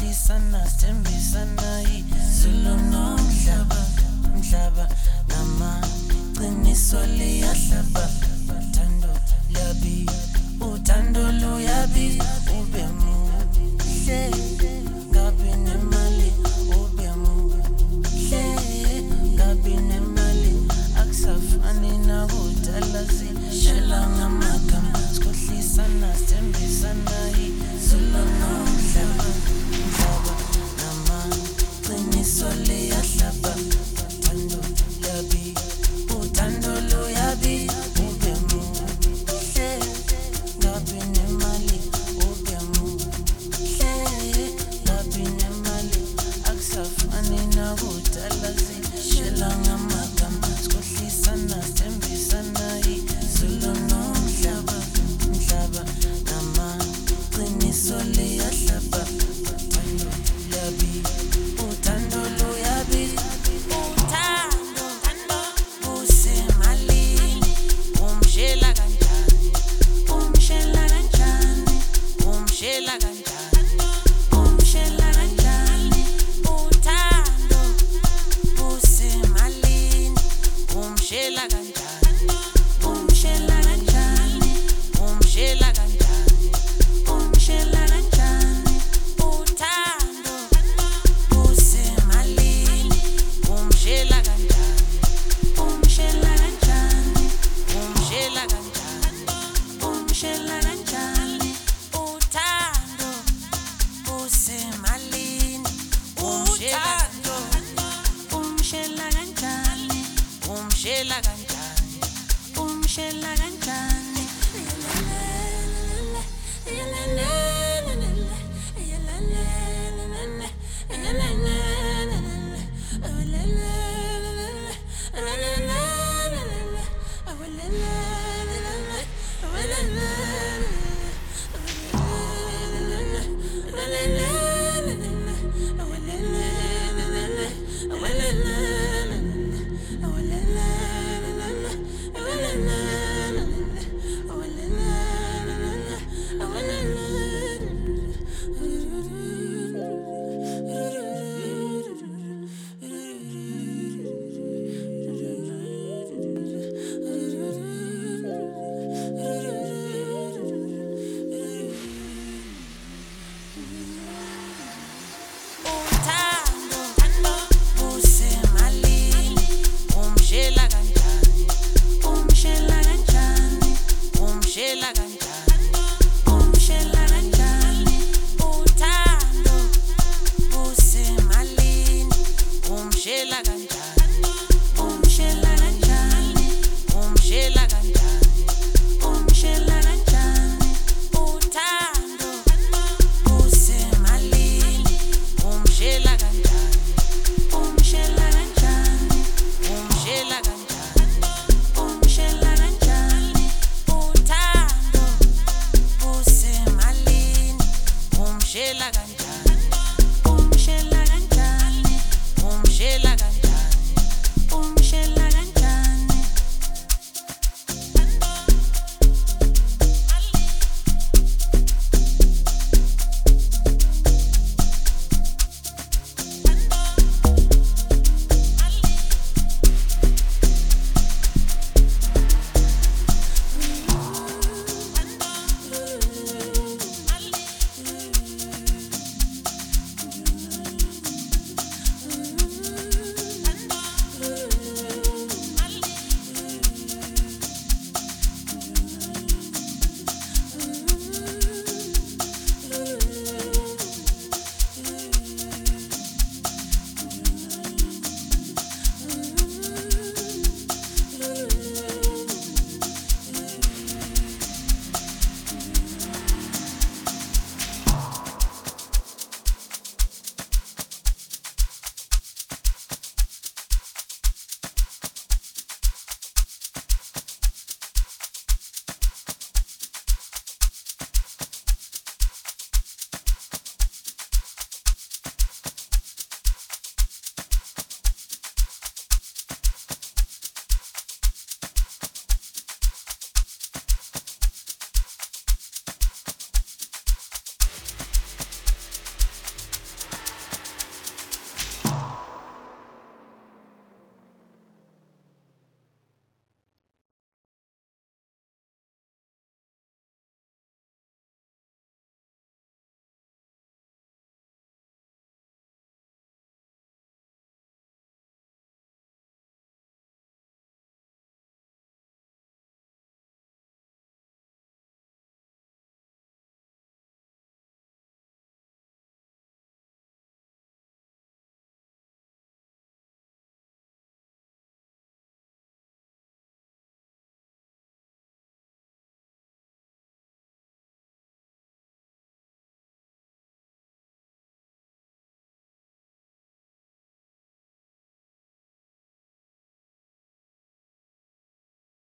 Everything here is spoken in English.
sikhohlisana sithembisana izulu nomhlaba umhlaba namaqiniso liyahlaba uthando luyabi ube muhle ngabi nemali ube muhle ngabi nemali akusafani nakudala sishela ngamagama sikhohlisana sithembisana izulu nomhlaba umhlaba namaqiniso liyahlaba uthando luyabi ube muhle ngabi nemali ube muhle ngabi nemali akusafani nakudala sishela ngamagama sikhohlisana sithembisana izulu nomhlaba umhlaba namaqiniso liyahlaba uthando luyabi uthando busemalini umshela kanjani umshela kanjani umshela kanjani umshela kanjani uthando busemalini umshela kanjani umshela kanjani umshela kanjani umshela kanjani uthando busemalini umshela kanjani umshela kanjani umshela kanjani umshela kanjani uthando busemalini uthando umshela kanjani umshela kanjani umshela kanjani umshela kanjani